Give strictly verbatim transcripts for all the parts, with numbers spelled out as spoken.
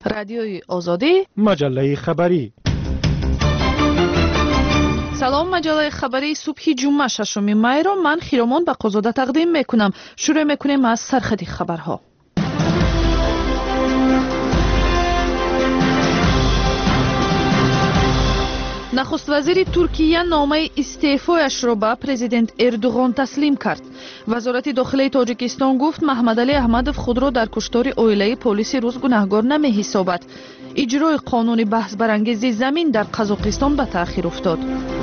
رادیوی آزادی، مجله خبری. سلام، مجله خبری صبح جمعه ششم می را من خیرمان به قضاده تقدیم میکنم. شروع میکنیم از سرخط خبرها. نخست وزیر ترکیه نامه استعفایش را به پرزیدنت اردوغان تسلیم کرد. وزارت داخلی تاجیکستان گفت محمدعلی احمدов خود را در کشتار عائله پلیس روس گناهکار نمی‌حسابد. اجرای قانون بحث برانگیز زمین در قزاقستان به تأخیر افتاد.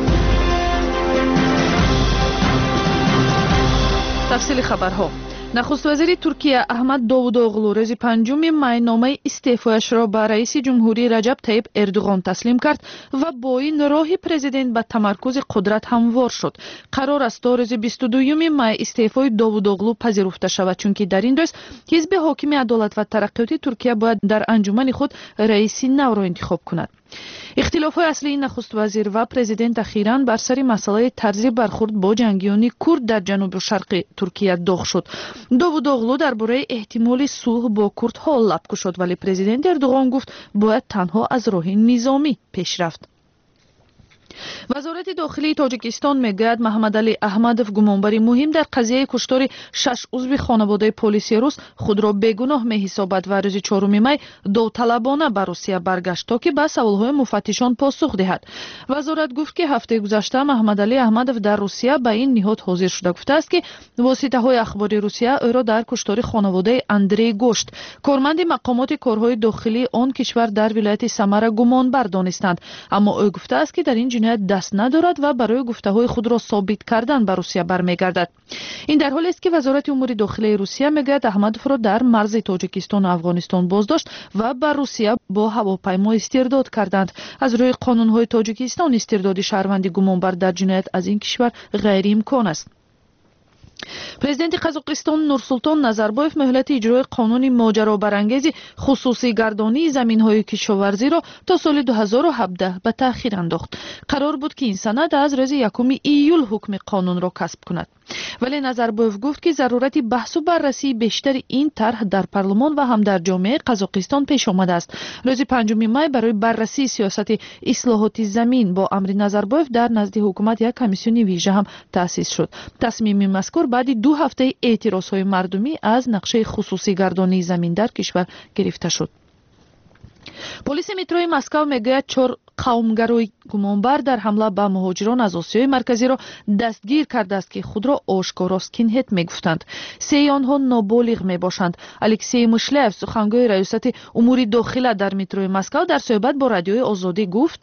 تفصیل خبرها. نخست وزیر ترکیه احمد داووداغلو روز پنجم می نامه استعفایش را به رئیس جمهوری رجب طیب اردوغان تسلیم کرد و با این راه پرزیدنت به تمرکز قدرت هموار شد. قرار است تا روز بیست و دوم می استعفای داووداغلو پذیرفته شود، چون که در این روز حزب حاکم عدالت و ترقیات ترکیه باید در انجمن خود رئیس نو را انتخاب کند. اختلاف‌های اصلی نخست وزیر و پرزیدنت اخیراً بر سر مسئله طرز برخورد با جنگیان کرد در جنوب و شرق ترکیه داغ شد. داووداغلو درباره احتمال صلح با کردها لب گشود، ولی پرزیدنت اردوغان گفت باید تنها از راه نظامی پیش رفت. وزارت داخلی تاجیکستان میگوید محمدعلی احمدов گمانبری مهم در قضیه کشتار شش عضو خانواده پلیس روس خود را بیگناه می‌حسابد و روز چهارم می داوطلبانه به روسیه برگشت تا که به سوال‌های مفتشان پاسخ دهد. وزارت گفت که هفته گذشته محمدعلی احمدov در روسیه به این نهاد حاضر شده. گفته است که واسطه‌های اخباری روسیه او را در کشتار خانواده اندری گوشت، کارمند مقامات کارهای داخلی آن کشور در ولایت سمر گمانبر دانستند، اما او گفته است که در این جنایت دست ندارد و برای گفته‌های خود را ثابت کردن به روسیه برمیگردد. این در حالی است که وزارت امور داخلی روسیه میگوید احمدov را در مرز تاجیکستان و افغانستان بازداشت و به روسیه با هواپیما استرداد کردند. از روی قانون‌های تاجیکستان استرداد شهروندی گمانبر در جنایت از این کشور غیر امکان است. پرزیدنت قزاقستان نورسولطان نظربایف مهلت اجرای قانون ماجرا برانگیز خصوصی گردانی زمین‌های کشاورزی را تا سال دو هزار و هفده به تأخیر انداخت. قرار بود که این سند از روز یکم ایول حکم قانون را کسب کند، ولی نظربایف گفت که ضرورت بحث و بررسی بیشتر این طرح در پارلمان و هم در جامعه قزاقستان پیش آمده است. روز پنجم می برای بررسی سیاست اصلاحات زمین با امر نظربایف در نزد حکومت یک کمیسیون ویژه هم تأسیس شد. تصمیم مذکور بعد دو هفته اعتراضهای مردمی از نقشه خصوصی گردانی زمین در کشور گرفته شد. پلیس متروی مسکو میگوید چهار قومگرای گمانبر در حمله به مهاجران از آسیای مرکزی را دستگیر کرده است که خود را آشکارا اسکینهد میگفتند. سه آنها نابالغ میباشند. الکسی مشلف سخنگوی ریاست امور داخله در متروی مسکو در صحبت با رادیوی آزادی گفت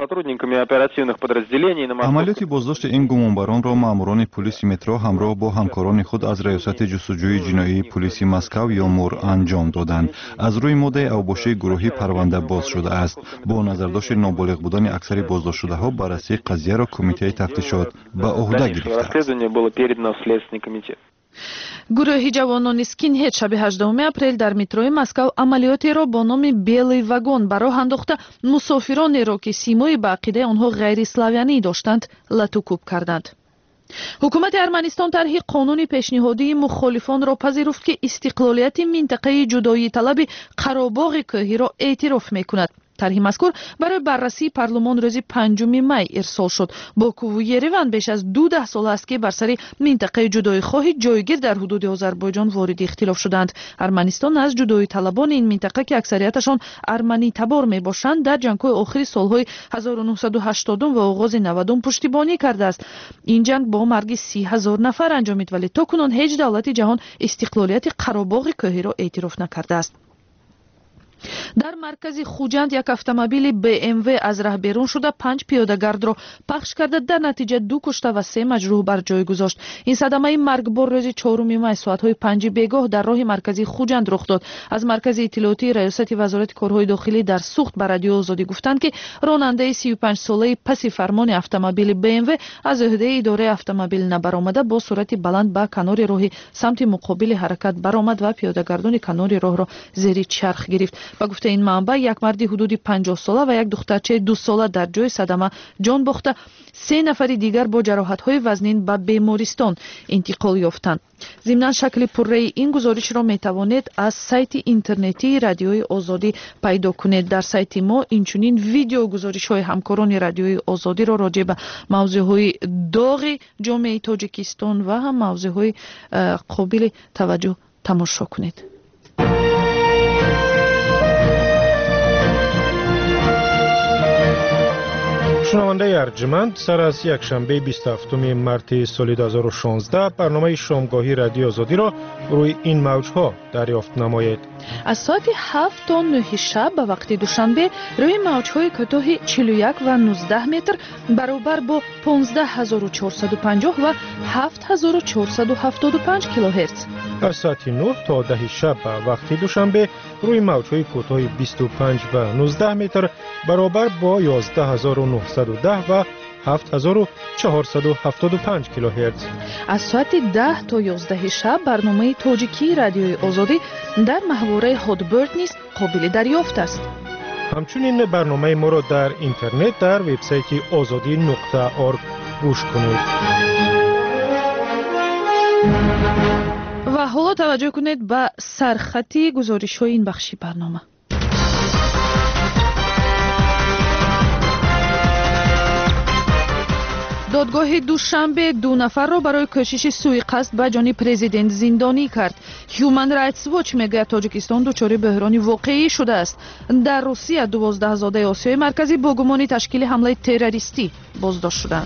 عملیات بازداشت این گمانبران را ماموران پلیس مترو همراه با همکاران خود از ریاست جستجوی جنایی پلیس مسکو یا مور انجام دادند. از روی ماده اوباشه گروهی پرونده باز شده است. با نظرداشت نابالغ بودن اکثر بازداشت شده ها بررسی قضیه را کمیته تفتیشات به عهده گرفته است. گروهی جوانان اسکینهد شب هجدهم اپریل در متروی مسکو عملیاتی را با نام بیلی واگن به راه انداخته مسافرانی را که سیمای به عقیده آنها غیر اسلاویانی داشتند لطوکوب کردند. حکومت ارمنستان طرح قانون پیشنهادی مخالفان را پذیرفت که استقلالیت منطقه جدایی طلب قره‌باغ کوهی را اعتراف میکند. طرح مذکور برای بررسی پارلمان روز پنجم می ارسال شد. باکو و یریون بیش از دو ده سال است که بر سر منطقه جدایی خواهی جایگیر در حدود آذربایجان وارد اختلاف شدند. ارمنستان از جدایی طلبان این منطقه که اکثریتشان ارمنی تبار می باشند در جنگ‌های آخر سالهای هزار و نهصد و هشتاد و آغاز نود پشتیبانی کرده است. این جنگ با مرگ سی هزار نفر انجامید، ولی تاکنون هیچ دولت جهان استقلالیت قره‌باغ کوهی را اعتراف نکرده است. در مرکز خوجند یک اتومبیل بی ام وی از راه بیرون شده پنج پیاده‌گرد را پخش کرده، در نتیجه دو کشته و سه مجروح بر جای گذاشت. این صدمه مرگبار روز چهارم می ساعت‌های پنج بیگاه در راه مرکزی خوجند رخ داد. از مرکز اطلاعاتی ریاست وزارت کارهای داخلی در سوخت به رادیو آزادی گفتند که راننده سی و پنج ساله پس فرمان اتومبیل بی ام وی از عهده اداره اتومبیل نبرآمده با سرعت بلند به کنار راه سمت مقابل حرکت برآمد و پیاده‌گردان کنار راه را زیر چرخ گرفت. با گفته گفته این منبع یک مرد حدود پنجاه ساله و یک دخترچه دو ساله در جای صدمه جان باخته، سه نفر دیگر با جراحت‌های وزنین به بیمارستان انتقال یافتند. ضمن شکل پره‌ای این گزارش را میتوانید از سایت اینترنتی رادیوی آزادی پیدا کنید. در سایت ما اینچنین ویدیو گزارش‌های همکاران رادیوی آزادی را راجع به موضوع‌های داغ جامعه تاجیکستان و هم موضوع‌های قابل توجه تماشا کنید. شنونده ارجمند، سر از یک شنبه بیست و هفتم مارس سال دو هزار و شانزده برنامه شامگاهی رادیو آزادی را روی این موجها دریافت نمایید. از ساعت هفت تا نه شب به وقت دوشنبه روی موجهای کوتاه چهل و یک و نوزده متر برابر با پانزده هزار و چهارصد و پنجاه و هفت هزار و چهارصد و هفتاد و پنج کیلوهرتز. از ساعت نه تا ده شب به وقت دوشنبه روی موجهای کوتاه بیست و پنج و نوزده متر برابر با یازده هزار و نهصد و ده و هفت هزار و چهارصد و هفتاد و پنج کیلوهرتز. از ساعت ده تا یازده شب برنامه تاجیکی رادیوی آزادی در محوره هادبرد نیز قابل دریافت است. همچنین برنامه ما را در اینترنت در وبسایت آزادی نقطه org گوش کنید. و حالا توجه کنید به سرخطی گزارش‌های این بخشی برنامه. دادگاه دوشنبه دو نفر را برای کوشش سوءقصد به جان پرزیدنت زندانی کرد. هیومن رایتس واچ میگوید تاجیکستان دچار بحرانی واقعی شده است. در روسیه دوازده زاده آسیای مرکزی با گمان تشکیل حمله تروریستی بازداشت شدند.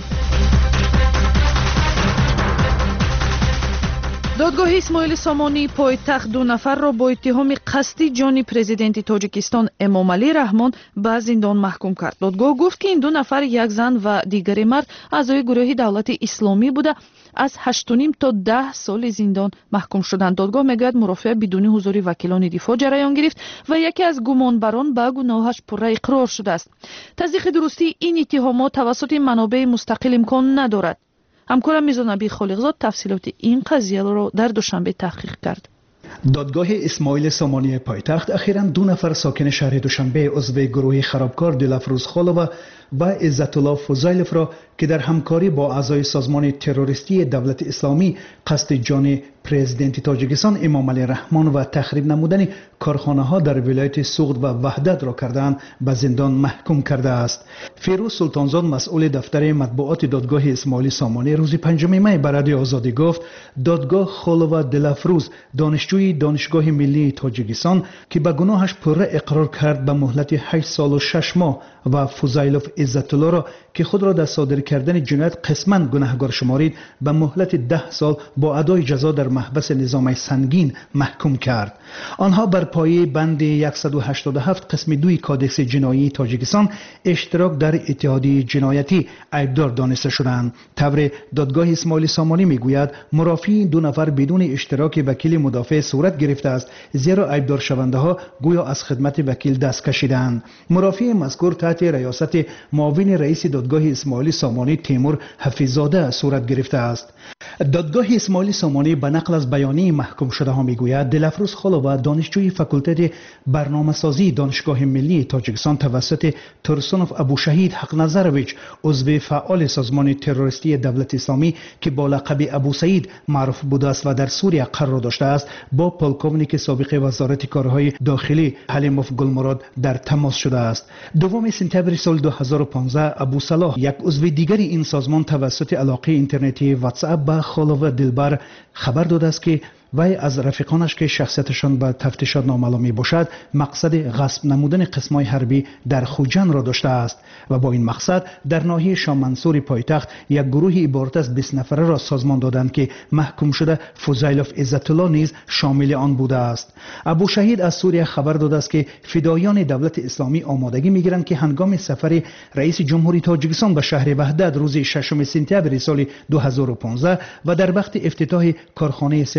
دادگاه اسماعیل سامانی پایتخت دو نفر را با اتهام قصدی جان پرزیدنت تاجیکستان امامعلی رحمان به زندان محکوم کرد. دادگاه گفت که این دو نفر، یک زن و دیگری مرد، اعضای گروه دولت اسلامی بوده از هشت و نیم تا ده سال زندان محکوم شدند. دادگاه میگوید مرافعه بدون حضور وکیلان دفاع جریان گرفت و یکی از گمانبران به گناهش پره اقرار شده است. تصدیق درستی این اتهامات توسط منابع مستقل امکان ندارد. همکارم میزان نبی خالقزاد تفصیلات این قضیه را در دوشنبه تحقیق کرد. دادگاه اسماعیل سامانی پایتخت اخیراً دو نفر ساکن شهر دوشنبه عضو گروه خرابکار دلافروز خالوه و عزت الله فضایلف را که در همکاری با اعضای سازمان تروریستی دولت اسلامی قصد جان پرزیدنت تاجیکستان امامعلی رحمان و تخریب نمودن کارخانه ها در ولایت سوغد و وحدت را کردند به زندان محکوم کرده است. فیروز سلطانزاد مسئول دفتر مطبوعات دادگاه اسماعیل سامانی روز پنجم می به رادیو آزادی گفت دادگاه خالو دلافروز دانشجوی دانشگاه ملی تاجیکستان که به گناهش پره اقرار کرد به مهلت هشت سال و شش ماه و فضایلف عزت الله را که خود را در صادر کردن جنایت قسماً گناهکار شمارید به مهلت ده سال با ادای جزا در محبس نظام سنگین محکوم کرد. آنها بر پایه بند صد و هشتاد و هفت قسم دوی کادکس جنایی تاجیکستان اشتراک در اتحادیه جنایتی عیبدار دانسته شدند. طور دادگاه اسماعیل سامانی میگوید مرافعین دو نفر بدون اشتراک وکیل مدافع صورت گرفته است، زیرا عیبدار شونده ها گویا از خدمت وکیل دست کشیدند. مرافع مذکور تحت ریاست معاون رئیس دادگاه اسماعیل سامانی تیمور حفیظزاده صورت گرفته است. دادگاه اسماعیل سامانی به نقل از بیانیه محکوم شده ها میگوید دلافروز خالو دانشجوی فاکولته برنامه‌سازی دانشگاه ملی تاجیکستان توسط ترسونوف ابوشهید حق نظرویچ عضو فعال سازمان تروریستی دولت اسلامی که با لقب ابو سعید معروف بوده است و در سوریه قرار داشته است با پولکوونیک سابق وزارت کارهای داخلی حلیموف گلمراد در تماس شده است. دوم سپتامبر سال دو هزار و پانزده ابو صلاح یک عضو دیگر این سازمان توسط علاقه اینترنتی واتس اپ به خالو دلبر خبر داده است که وی از رفیقانش که شخصیتشان به تفتیشات نامعلوم می باشد مقصد غصب نمودن قسمای حربی در خوجان را داشته است و با این مقصد در ناحیه شاه منصور پایتخت یک گروه عبارت از بیست نفره را سازمان دادند که محکوم شده فضایلف عزت الله نیز شامل آن بوده است. ابو شهید از سوریه خبر داده است که فدایان دولت اسلامی آمادگی میگیرند که هنگام سفر رئیس جمهوری تاجیکستان به شهر وحدت روز ششم سپتامبر سال دو هزار و پانزده و در وقت افتتاح کارخانه سمنت براری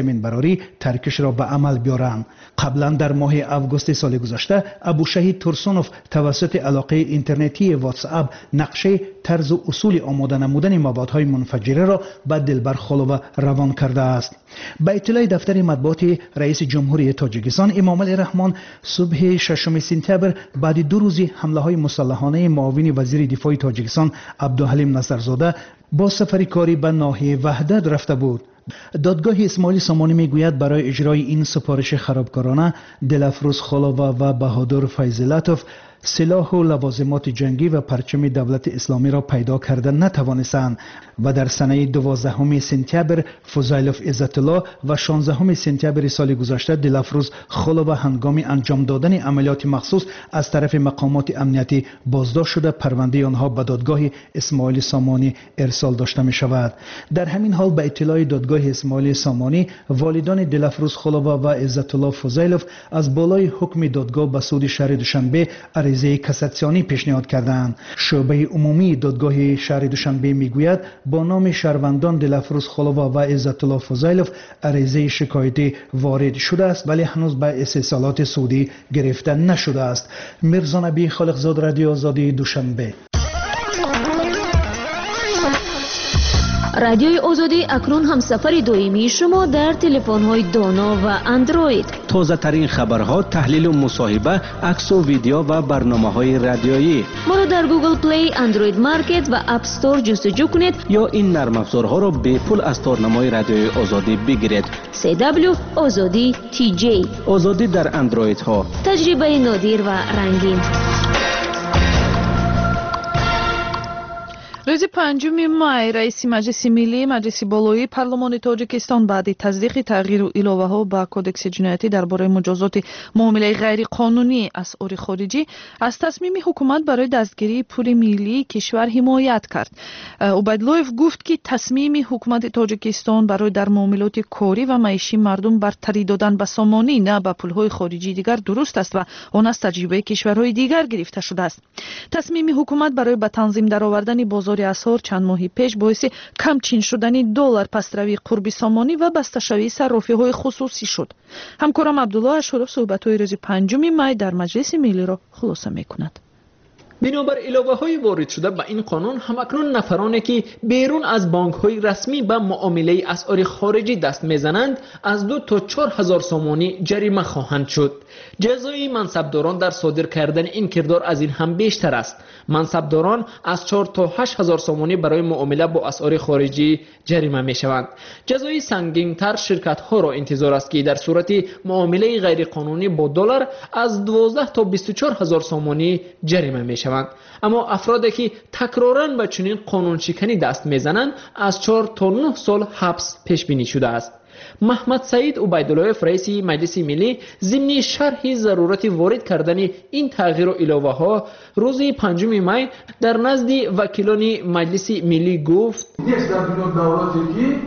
فوری ترکش را به عمل بیارند. قبلا در ماه آگوست سال گذشته ابوشهید ترسونوف توسط علاقه اینترنتی واتس اپ نقشه طرز و اصول آماده نمودن موادهای منفجره را به دلبر خالووا روان کرده است. به اطلاع دفتر مطبوعات رئیس جمهوری تاجیکستان امامعلی رحمان صبح ششم سپتامبر بعد دو روز حمله های مسلحانه معاون وزیر دفاع تاجیکستان عبدالحلیم نظرزاده با سفری کاری به ناحیه وحدت رفته بود. دادگاه اسماعیل سامانی میگوید برای اجرای این سفارش خرابکارانه دلفروز خالووا و بهادر فیضلطف سلاح و لوازمات جنگی و پرچم دولت اسلامی را پیدا کرده نتوانستند و در سنه دوازدهم سپتامبر فضیلف عزت‌الله و شانزدهم سپتامبر سال گذشته دلفروز خالووا هنگام انجام دادن عملیات مخصوص از طرف مقامات امنیتی بازداشت شده پرونده آنها به دادگاه اسماعیل سامانی ارسال داشته می شود. در همین حال به اطلاع دادگاه اسماعیل سامانی والدان دلفروز خالووا و عزت‌الله فضیلف از بالای حکم دادگاه به سود شهر دوشنبه عریضه کاساسیونی پیشنهاد کردند. شعبه عمومی دادگاه شهر دوشنبه میگوید با نام شهروندان دلفروز خالووا و عزت‌الله فضیلف عریضه شکایتی وارد شده است ولی هنوز به استحصالات سودی گرفته نشده است. میرزا نبی خالقزاد، رادیو آزادی، دوشنبه. رادیوی آزادی اکنون هم سفر دائمی شما در تلفن‌های دانا و اندروید. تازه ترین خبرها، تحلیل و مصاحبه، عکس و ویدیو و برنامه‌های رادیویی. ما را در گوگل پلی، اندروید مارکت و اپ استور جستجو کنید یا این نرم افزارها را به پول از تارنمای رادیوی آزادی بگیرید. سی دبلیو آزادی تی جی. آزادی در اندروید ها. تجربه نادر و رنگین. روز پنجم مای رئیس مجلس ملی مجلس بالایی پارلمان تاجیکستان بعد تصدیق تغییر و الوه‌ها به کودکس جنایتی درباره مجازات معامله غیر قانونی اسعار خارجی از تصمیم حکومت برای دستگیری پول ملی کشور حمایت کرد. عبیداللهیف گفت که تصمیم حکومت تاجیکستان برای در معاملات کاری و معیشی مردم برتری دادن به سامانی نه به پول‌های خارجی دیگر درست است و آن از تجربه کشورهای دیگر گرفته شده است. تصمیم حکومت برای به تنظیم درآوردن بازار اسعار چند ماه پیش باعث کمچین شدن دلار، پسروی قربی سامانی و بسته‌شوی صرافی‌های خصوصی شد. همکارم عبدالله اشرف صحبت‌های روز پنجم مای در مجلس ملی را خلاصه می‌کند. بنابر الوه‌های وارد شده به این قانون همکنون نفرانی که بیرون از بانک‌های رسمی به معامله اسعار خارجی دست میزنند از دو تا چهار هزار سامانی جریمه خواهند شد. جزای منصبداران در صادر کردن این کردار از این هم بیشتر است. منصبداران از چهار تا هشت هزار سامانی برای معامله با اسعار خارجی جریمه میشوند. جزای سنگین‌تر شرکت‌ها را انتظار است که در صورت معامله غیر قانونی با دلار از دوازده تا بیست و چهار هزار سامانی جریمه میشوند. اما افرادی که تکراراً به چنین قانون شکنی دست میزنند از چهار تا نه سال حبس پیش بینی شده است. محمد سعید عبیداللهیف رئیس مجلس ملی ضمن شرح ضرورت وارد کردن این تغییر و الوه ها روز پنجم مای در نزد وکیلان مجلس ملی گفت نیست در دولتی که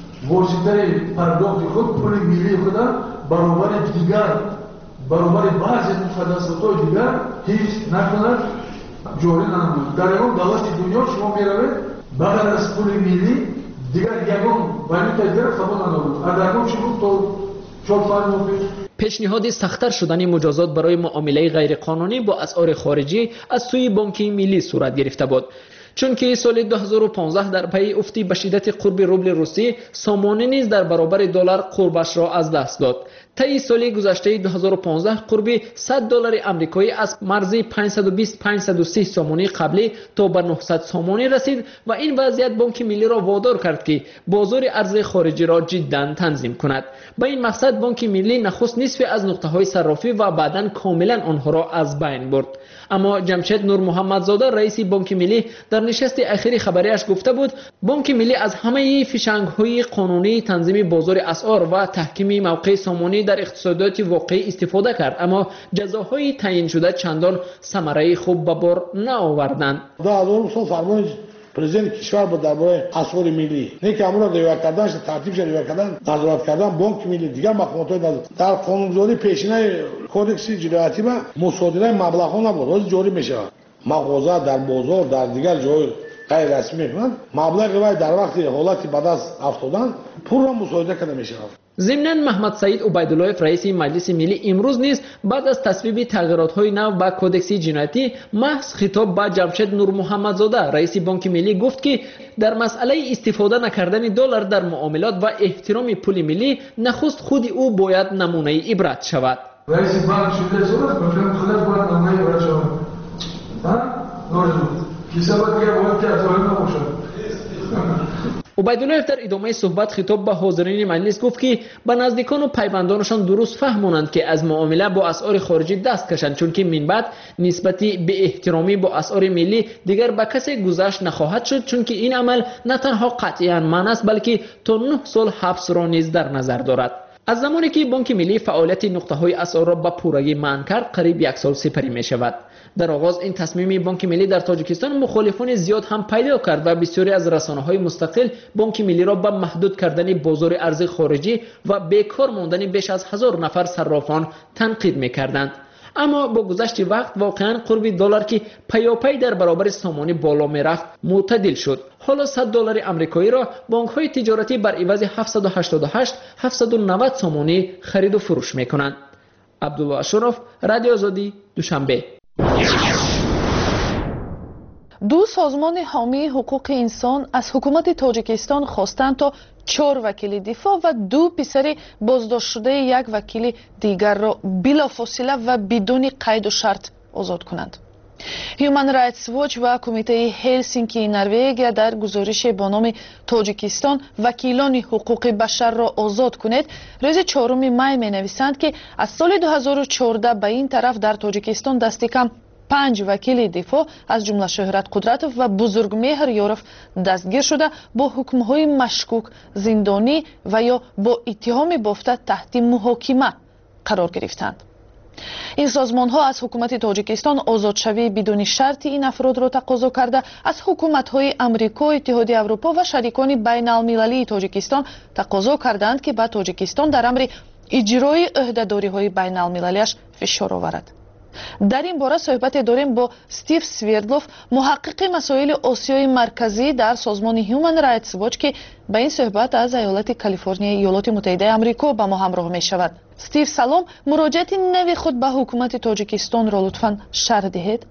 واسطه پرداخت خود پول ملی خود برابر دیگر برابر بعضی مقدسات دیگر هیچ نکند جوری نمود. در اون دولت دنیا شما میروید بغیر از پول ملی دیگر یگان ولیوتا دیگر خبر ندارد. اگر اون چی بود تو چهار سال مفید پیشنهاد سخت‌تر شدن مجازات برای معامله غیر قانونی با اسعار خارجی از سوی بانک ملی صورت گرفته بود. چون که سال دو هزار و پانزده در پی افتی به شدت قرب روبل روسی سامانه نیز در برابر دلار قربش را از دست داد. طی سال گذشته دو هزار و پانزده قرب صد دلار آمریکایی از مرز پانصد و بیست تا پانصد و سی سامانی قبلی تا به نهصد سامانی رسید و این وضعیت بانک ملی را وادار کرد که بازار ارز خارجی را جداً تنظیم کند. به این مقصد بانک ملی نخست نصف از نقطه‌های صرافی و بعداً کاملاً آنها را از بین برد. اما جمشید نور محمدزاده رئیس بانک ملی در نشست اخیری خبریش گفته بود بانک ملی از همه فشنگ‌های قانونی تنظیم بازار اسعار و تحکیم موقع سامانی در اقتصادات واقعی استفاده کرد اما جزاهای تعیین شده چندان ثمره خوب به بار نآوردند. دو هزار و سه فرمان پرزیدنت کشور با درباره اسعار ملی نه که امور دیوار کردنش ترتیبش دیوار کردن نظارت کردن بانک ملی دیگر مقامات در قانونگذاری پیشینه کودکس جنایتی با مصادره مبلغ ها نبود روز جاری میشه مغازه در بازار در دیگر جای غیر رسمی میکنن مبلغ وای در وقت حالت بعد از افتادن پول را مصادره کرده میشه. ضمناً محمد سعید عبیداللهیف رئیس مجلس ملی امروز نیز بعد از تصویب تغییرات‌های نو به کدکس جنایتی محض خطاب به جمشید نور محمدزاده رئیس بانک ملی گفت که در مسئله استفاده نکردن دلار در معاملات و احترام پول ملی نخست خود او باید نمونه عبرت شود. رئیس بانک شده صورت کنه خودت باید نمونه عبرت شود. ها؟ نورزو. کیسه دیگه باید که ظالم نباشد. عبیداللهیف در ادامه صحبت خطاب به حاضرین مجلس گفت که به نزدیکان و پیوندانشان درست فهمونند که از معامله با اسعار خارجی دست کشند، چون که من بعد نسبتی به احترامی با اسعار ملی دیگر به کسی گذشت نخواهد شد، چون که این عمل نه تنها قطعاً منع است بلکه تا نه سال حبس را نیز در نظر دارد. از زمانی که بانک ملی فعالیت نقطه های اسعار را به پورگی منع کرد قریب یک سال سپری می شود. در آغاز این تصمیم بانک ملی در تاجیکستان مخالفان زیاد هم پیدا کرد و بسیاری از رسانه‌های مستقل بانک ملی را به محدود کردن بازار ارز خارجی و بیکار ماندن بیش از هزار نفر صرافان تنقید می‌کردند. اما با گذشت وقت واقعا قرب دلار که پیاپی در برابر سامانه بالا میرفت معتدل شد. حالا صد دلار آمریکایی را بانک‌های تجارتی بر عوض هفتصد و هشتاد و هشت هفتصد و نود سامانه خرید و فروش می‌کنند. عبدالله اشرف، رادیو آزادی، دوشنبه. دو سازمان حامی حقوق انسان از حکومت تاجیکستان خواستند تا چهار وکیل دفاع و دو پسر بازداشت شده یک وکیل دیگر را بلافاصله و بدون قید و شرط آزاد کنند. هیومن رایتس واچ و کمیته هلسینکی نروژ در گزارش با نام تاجیکستان وکیلان حقوق بشر را آزاد کنید روز چهارم می می نویسند که از سال دو هزار و چهارده به این طرف در تاجیکستان دست کم پنج وکیل دفاع از جمله شهرت قدرتوف و بزرگمهر یاروف دستگیر شده با حکم‌های مشکوک زندانی و یا با اتهام بافته تحت محاکمه قرار گرفتند. این سازمان ها از حکومت تاجیکستان آزادشوی بدون شرط این افراد را تقاضا کرده از حکومت های امریکا، اتحادیه اروپا و شریکان بین المللی تاجیکستان تقاضا کردند که به تاجیکستان در امر اجرای عهده‌داری های بین المللیش فشار آورد. در این باره صحبت داریم با استیو سویردلوف، محقق مسائل آسیای مرکزی در سازمان هیومن رایتس واچ که به این صحبت از ایالت کالیفرنیا ایالات متحده آمریکا با ما همراه می شود. استیو سلام، مراجعت نوی خود به حکومت تاجیکستان را لطفاً شرح دهید.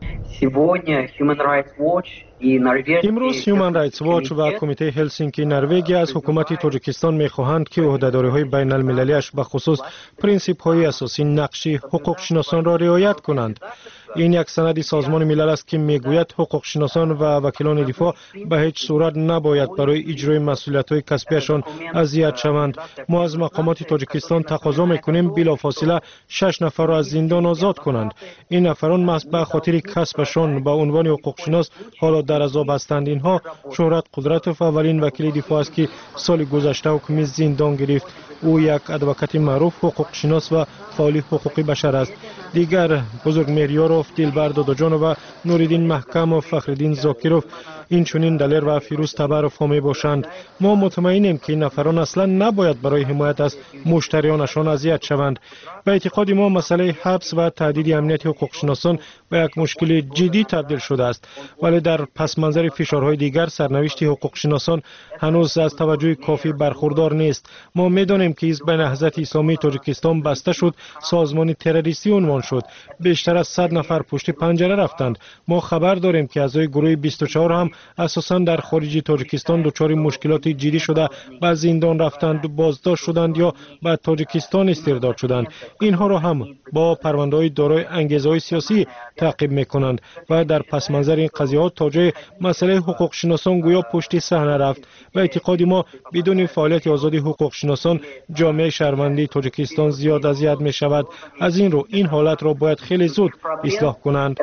امروز هیومن رایتس واچ و کمیته هلسینکی نروژ از حکومت تاجیکستان می‌خواهند که عهده‌داری‌های بین المللیش به خصوص پرینسیپ‌های اساسی نقش حقوق شناسان را رعایت کنند. این یک سند سازمان ملل است که میگوید حقوق شناسان و وکیلان دفاع به هیچ صورت نباید برای اجرای مسئولیت‌های کسبیشان اذیت شوند. ما از مقامات تاجیکستان تقاضا می‌کنیم بلافاصله شش نفر را از زندان آزاد کنند. این نفران محض به خاطر کسبشان به عنوان حقوق شناس حالا در عذاب هستند. اینها شهرت قدرتوف اولین وکیل دفاع است که سال گذشته حکم زندان گرفت. او یک ادوکات معروف حقوق شناس و فعال حقوقی بشر است. دیگر بزرگمهر یاروف، دلبر داداجانو و نوریدین محکم و فخرالدین زاکیروف این چنین دلیر و فیروز تبروف ها می باشند. ما مطمئنیم که این نفران اصلا نباید برای حمایت از مشتریانشان اذیت شوند. به اعتقاد ما مسئله حبس و تهدید امنیت حقوق شناسان به یک مشکل جدی تبدیل شده است، ولی در پس منظر فشارهای دیگر سرنوشت حقوق شناسان هنوز از توجه کافی برخوردار نیست. ما میدانیم که حزب نهضت اسلامی تاجیکستان بسته شد، سازمان تروریستی عنوان شد. بیشتر از صد نفر پشت پنجره رفتند. ما خبر داریم که اعضای گروه بیست و چهار هم اساساً در خارج تاجیکستان دچار مشکلات جدی شده به زندان رفتند، بازداشت شدند یا به تاجیکستان استرداد شدند. اینها را هم با پرونده‌های دارای انگیزه‌های سیاسی تعقیب می‌کنند و در پس منظر این قضیه‌ها تا جای مسئله حقوق شناسان گویا پشت صحنه رفت. به اعتقاد ما بدون فعالیت آزادی حقوق شناسان جامعه شهروندی تاجیکستان زیاد اذیت می‌شود. از این رو این حالت را باید خیلی زود اصلاح کنند.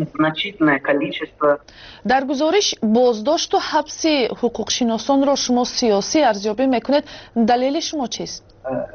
در گزارش بازداشت و حبس حقوق شناسان را شما سیاسی ارزیابی می‌کنید. دلیل شما چیست؟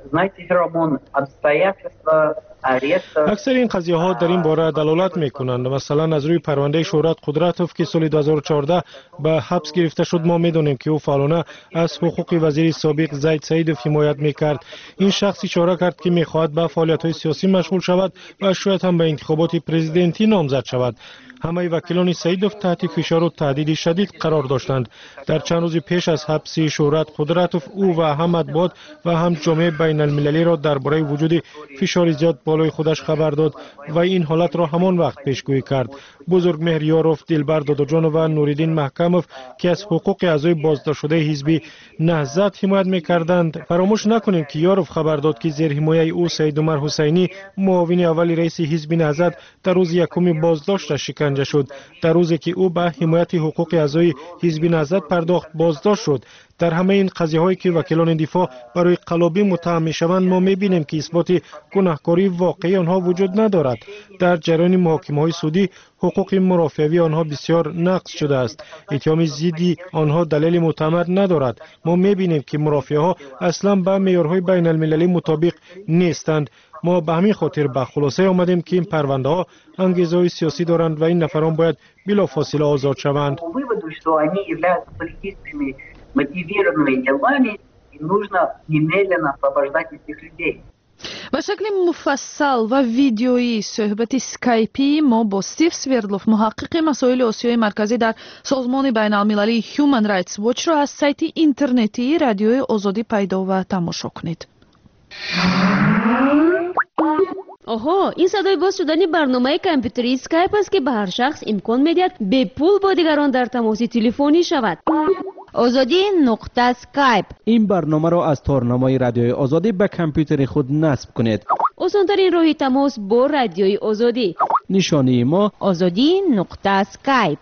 اکثر این قضیه ها در این باره دلالت می کنند. مثلا از روی پرونده شهرت قدرتوف که سال دو هزار و چهارده به حبس گرفته شد ما می دانیم که او فعالانه از حقوق وزیر سابق زید سعیدوف حمایت می کرد. این شخص اشاره کرد که می خواهد به فعالیت های سیاسی مشغول شود و شاید هم به انتخابات پرزیدنتی نامزد شود. همه وکیلان سعیدوف تحت فشار و تهدید شدید قرار داشتند. در چند روز پیش از حبس شهرت قدرتوف او و احمد باد و هم جامعه بین المللی را درباره وجود فشار زیاد بالای خودش خبر داد و این حالت را همان وقت پیشگویی کرد. بزرگ مهریاروف، دلبر داداجانو و نوریدین محکموف که از حقوق اعضای بازداشت شده حزب نهضت حمایت می‌کردند، فراموش نکنیم که یاروف خبر داد که زیر حمایت او سید عمر حسینی معاون اول رئیس حزب نهضت در روز یکم بازداشتش شکنجه شد. در روزی که او به حمایت حقوق اعضای حزب نهضت پرداخت بازداشت شد. در همه این قضیه هایی که وکیلان دفاع برای قلابی متهم میشوند ما میبینیم که اثبات گناهکاری واقعی آنها وجود ندارد. در جریان محاکمه های سودی حقوق مرافعوی آنها بسیار نقض شده است. اتهام ضد آنها دلیل معتبر ندارد. ما میبینیم که مرافعه ها اصلا به معیارهای بین المللی مطابق نیستند. ما به همین خاطر به خلاصه آمدیم که این پرونده ها انگیزه های سیاسی دارند و این نفران باید بلافاصله آزاد شوند. мотивированными делами, и нужно немедленно освобождать этих людей. با شکل مفصل و ویدیویی صحبت سکایپی ما با استیو سوردلوف محقق مسائل آسیای مرکزی در سازمان بین المللی هیومن رایتس واچ را از سایت اینترنتی رادیوی آزادی پیدا و تماشا کنید. آها، این صدای باز شدن برنامه کامپیوتری اسکایپ است که به هر شخص امکان میدهد به پول با دیگران در تماس تلفنی شود. آزادی نقطه اسکایپ. این برنامه را از تارنمای رادیوی آزادی به کامپیوتر خود نصب کنید. آسان‌ترین راه تماس با رادیوی آزادی. نشانی ما آزادی نقطه اسکایپ.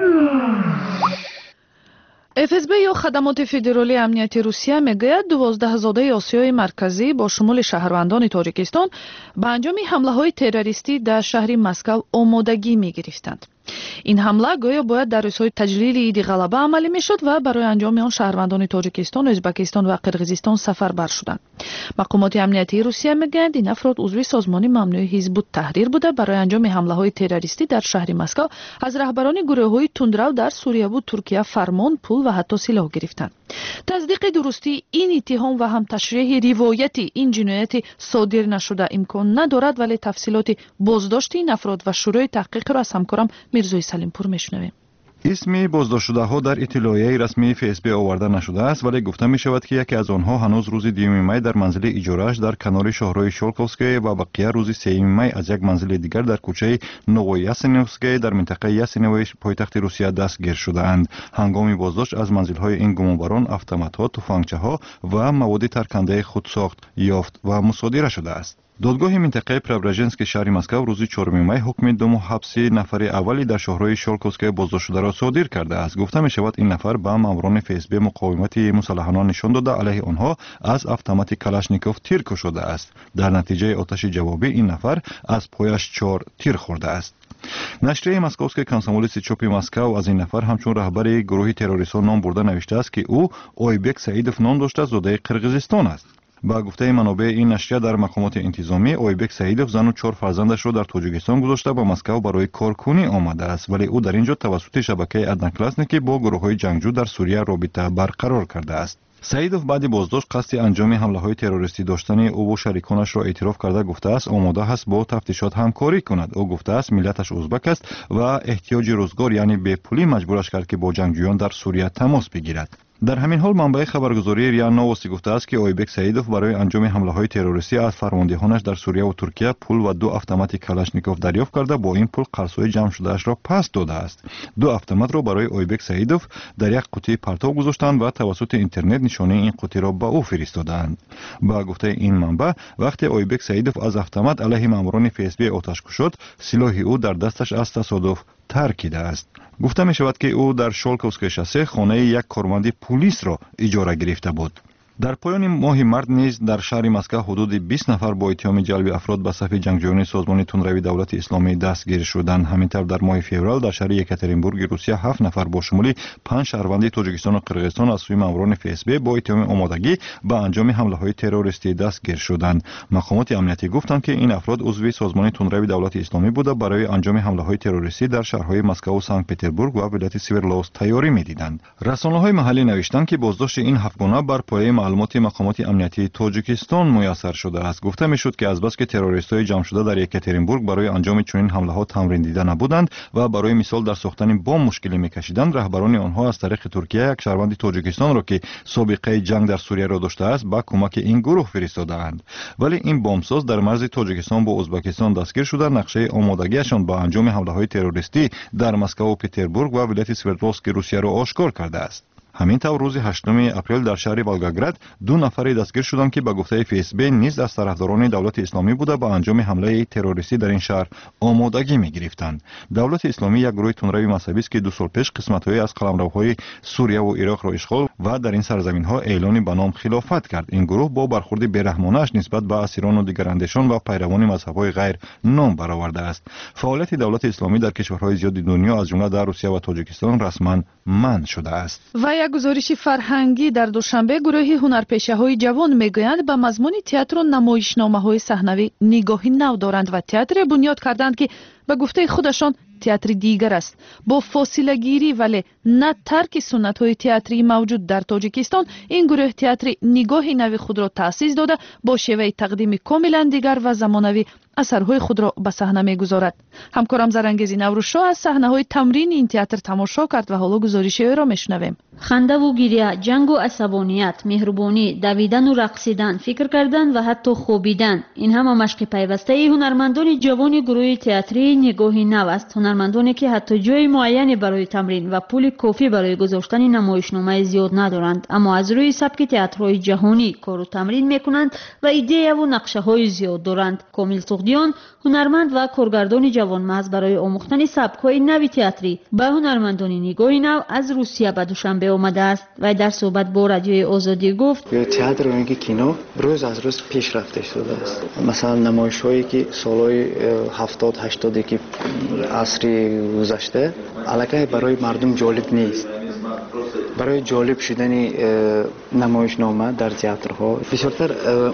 اف اس بی یا خدمات فدرالی امنیتی روسیه میگوید دوازده زاده آسیای مرکزی با شمول شهروندان تاجیکستان به انجام حمله های تروریستی در شهر مسکو آمادگی می گرفتند. این حمله گویا باید در روزهای تجلیل عید غلبه عملی میشد و برای انجام آن شهروندان تاجیکستان، ازبکستان و قرقیزستان سفر بر شدند. مقامات امنیتی روسیه میگویند این افراد عضو سازمان ممنوع حزب التحریر بوده برای انجام حمله های تروریستی در شهر مسکو از رهبران گروه های تندرو در سوریه و ترکیه فرمان، پول و حتی سلاح گرفتند. تصدیق درستی این اتهام و هم تشریح روایت این جنایت صادر نشده امکان ندارد، ولی تفصیلات بازداشت این افراد و شروع تحقیق را از همکارم میرزای سلیم پور میشنویم. اسم بازداشت شده ها در اطلاعیه رسمی اف اس بی آورده نشده است، ولی گفته می شود که یکی از آنها هنوز روز دوم می در منزل اجاره‌اش در کنار شهرهای شولکوفسکی و بقیه روز سوم می از یک منزل دیگر در کوچه نوویاسینوفسکی در منطقه یاسینوی پایتخت روسیه دستگیر شده‌اند. هنگام بازداشت از منزل‌های این گمانباران اتومات‌ها، تفنگچه‌ها و مواد ترکننده خودساخت یافت و مصادره شده است. دادگاه منطقه پرابراژنسک شهر مسکو روز چهارم می حکم دو ماه حبس نفر اولی در شهرهای شولکوفسکی بازداشت شده را صادر کرده است. گفته می شود این نفر به ماموران اف اس بی مقاومت مسلحانه نشان داده علیه آنها از اتومات کلاشنیکوف تیر کشیده است. در نتیجه آتش جوابی این نفر از پایش چهار تیر خورده است. نشریه مسکووسکی کانسامولیس چوپی مسکو از این نفر همچون رهبر گروه تروریستان نام برده نوشته است که او اویبک سعیدوف نام داشته، زاده قرقیزستان است. با گفته منابع این نشریه در مقامات انتظامی اویبک سعیدوف زن و چهار فرزندش را در تاجیکستان گذاشته به مسکو برای کارکنی آمده است، ولی او در اینجا توسط شبکه ادناکلاسنیکی با گروه‌های جنگجو در سوریه رابطه برقرار کرده است. سعیدوف بعد بازداشت قصد انجام حمله‌های تروریستی داشتن او و شریکانش را اعتراف کرده گفته است آماده است با تفتیشات همکاری کند. او گفته است ملتش ازبک است و احتیاج روزگار یعنی به پولی مجبورش کرد که با جنگجویان در سوریه تماس بگیرد. در همین حال منبع خبرگزاری ریا نووستی گفته است که اویبک سعیدوف برای انجام حمله‌های تروریستی از فرماندهانش در سوریه و ترکیه پول و دو اتومات کلاشنیکوف دریافت کرده، با این پول قرض‌های جمع شده‌اش را پس داده است. دو اتومات را برای اویبک سعیدوف در یک قوطی پرتو گذاشتند و توسط اینترنت نشانه این قوطی را به او فرستادند. با گفته این منبع وقتی اویبک سعیدوف از اتومات علیه ماموران اف اس بی آتش‌کش شد، سلاح او در دستش از تصادف ترکیده است. گفته می شود که او در شولکوفسکی شاسه خانه یک کارمند پلیس را اجاره گرفته بود. در پایان ماه مرد نیز در شهر مسکو حدود بیست نفر با اتهام جلب افراد به صف جنگجویان سازمان تندروی دولت اسلامی دستگیر شدند. همینطور در ماه فوریه در شهر یکاترینبورگ روسیه هفت نفر با شمول پنج شهروند تاجیکستان و قرقیزستان از سوی ماموران اف اس بی با اتهام آمادگی به انجام حمله‌های تروریستی دستگیر شدند. مقامات امنیتی گفتند که این افراد عضو سازمان تندروی دولت اسلامی بوده برای انجام حمله‌های تروریستی در شهرهای مسکو و سنت پترزبورگ و ولایت سیورلوس تیاری می‌دیدند. رسانه‌های محلی نوشتند که بازداشت این هفتگانه بر پایه маълумоти мақомоти амнияти тоҷикистон муяссар шудааст. гуфта мешуд ки азбаски террористҳои ҷамъшуда дар екатеринбург барои анҷоми чунин ҳамлаҳо тамрин дида набуданд ва барои мисол дар сохтани бом мушкилӣ мекашиданд, раҳбарони онҳо аз тариқи туркия як шаҳрванди тоҷикистонро ки собиқаи ҷанг дар сурияро доштааст ба кӯмаки ин гурӯҳ фиристодаанд. вале ин бомсоз дар марзи тоҷикистон бо ӯзбекистон дастгир шуда нақшаи омодагиашон ба анҷоми ҳамлаҳои террористӣ дар москаву петербург ва вилояти свердловски русияро ошкор кардааст. ҳамин тавр рӯзи ҳаштуми апрел дар шаҳри волгоград ду нафаре дастгир шуданд ки ба гуфтаи ФСБ низ аз тарафдорони давлати исломӣ буда ба анҷоми ҳамлаи террористӣ дар ин шаҳр омодагӣ мегирифтанд. давлати исломӣ як гурӯҳи тунрави мазҳабист ки ду сол пеш қисматҳои аз қаламравҳои сурияву ироқро ишғол ва дар ин сарзаминҳо эълони ба ном хилофат кард. ин гурӯҳ бо бархурди бераҳмонааш нисбат ба асирону дигарандешон ва пайравони мазҳабҳои ғайр ном баровардааст. фаъолияти давлати исломӣ дар кишварҳои зиёди дунё аз ҷумла дар русия ва тоҷикистон расман манъ шудааст. یک گزارش فرهنگی در دوشنبه گروه هنرپیشه‌های جوان میگویند به مضمون تئاتر و نمایشنامه‌های صحنوی نگاهی نو دارند و تئاتر بنیاد کردند که به گفته خودشان تئاتر دیگر است. با فاصله گیری ولی نه ترک سنت های تئاتری موجود در تاجیکستان، این گروه تئاتر نگاهی نو خود را تأسیس داده با شیوه تقدیم کاملا دیگر و زمانوی اثرهای خود را به صحنه میگذارد. همکارم زرانگیز نوروزشاه از صحنه‌های تمرین این تئاتر تماشا کرد و حالا گزارش او را میشنویم. خنده و گریه، جنگ و عصبانیت، مهربانی، دویدن و رقصیدن، فکر کردن و حتی خوابیدن، این همه مشق پیوسته هنرمندان جوان گروه تئاتری نگاهی نو است. هنرمندانی که حتی جای معینی برای تمرین و پول کافی برای گذاشتن نمایشنامه زیاد ندارند، اما از روی سبک تئاترهای جهانی کار و تمرین میکنند و ایده و نقشه های زیاد دارند. کامل سغدیان، هنرمند و کارگردان جوانمرد، برای آموختن سبک‌های نوی تئاتری به هنرمندان نگاهی نو از روسیه به دوشنبه آمده است و در صحبت با رادیوی آزادی گفت تئاتر و اینکه کینو روز از روز پیشرفته شده است. مثلا نمایش‌هایی که سالهای هفتاد هشتاد که عصری گذشته الکی برای مردم جالب نیست. برای جالب شدن نمایشنامه در تئاترها بسیارتر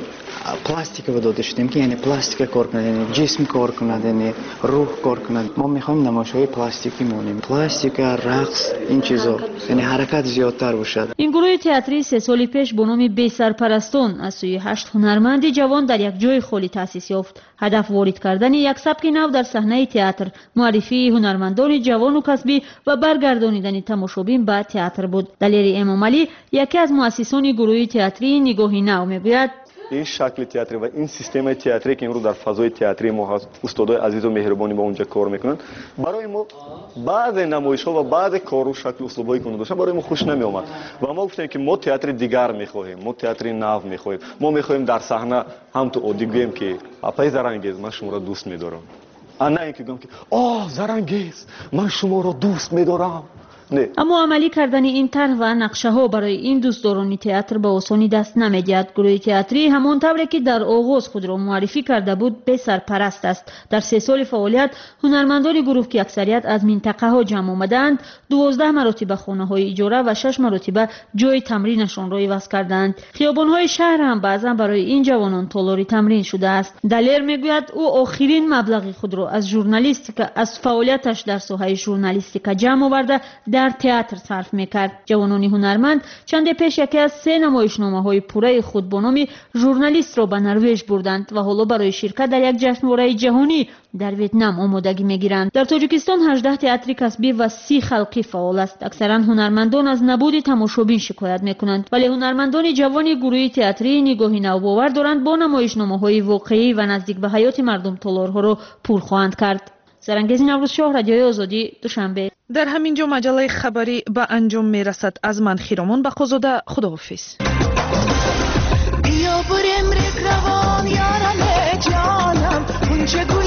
پلاستیک رو داده شدیم که یعنی پلاستیک کار کنند، یعنی جسم کار کنند، یعنی روح کار کنند. ما میخوایم نمایش‌های پلاستیکی مونیم، پلاستیک، رقص، این چیزا، یعنی حرکت زیادتر باشد. این گروه تئاتری سه سال پیش با نام بی سرپرستان از سوی هشت هنرمند جوان در یک جای خالی تأسیس یافت. هدف وارد کردن یک سبک نو در صحنه تئاتر، معرفی هنرمندان جوان و کسبی و برگردانیدن تماشابین به تئاتر بود. دلیری امام علی، یکی از مؤسسان گروه تئاتری نگاهی نو، میگوید این شکل تئاتری و این سیستم تئاتری که امروز در فضای تئاتری ما هست، استادای عزیز و مهربانی با اونجا کار میکنن، برای ما بعض نمایش‌ها و بعض کار و شکل اسلوبایی که داشتن برای ما خوش نمی اومد و ما گفتیم که ما تئاتر دیگر میخواهیم، ما تئاتر نو میخواهیم، ما میخواهیم در صحنه هم تو عادی بگیم که آپای زرانگیز من شما را دوست میدارم، نه اینکه بگم که آه زرانگیز من شما را دوست میدارم. اما عملی کردن این طرح و نقشه ها برای این دوستداران تئاتر به آسانی دست نمی‌دهد. گروه تئاتری همان طوری که در آغاز خود را معرفی کرده بود به سرپرست است. در سه سال فعالیت هنرمندان گروه که اکثریت از منطقه ها جمع آمدند، دوازده مرتبه خانه های اجاره و شش مرتبه جای تمرینشان را عوض کردند. خیابان های شهر هم بعضا برای این جوانان تالاری تمرین شده است. دلیر میگوید او آخرین مبلغ خود را از ژورنالیستیک از فعالیتش در ساحه ژورنالیستیک جمع آورده در تئاتر صرف میکرد. جوانان هنرمند چند پیش یکی از سه نمایشنامه های پوره خود با نام ژورنالیست را به نروژ بردند و حالا برای شرکت در یک جشنواره جهانی در ویتنام آمادگی میگیرند. در تاجیکستان هجده تئاتر کسبی و سی خلقی فعال است. اکثرا هنرمندان از نبود تماشابین شکایت میکنند، ولی هنرمندان جوان گروه تئاتری نگاهی نو باور دارند با نمایشنامه های واقعی و نزدیک به حیات مردم تالارها را پر خواهند کرد. سرانگیز نوروزشاه، رادیوی آزادی، دوشنبه. در همین جا مجله خبری به انجام میرسد. از من خیرامان بقازاده، خداحافظ. بیا بریم رک روان یارم جانم،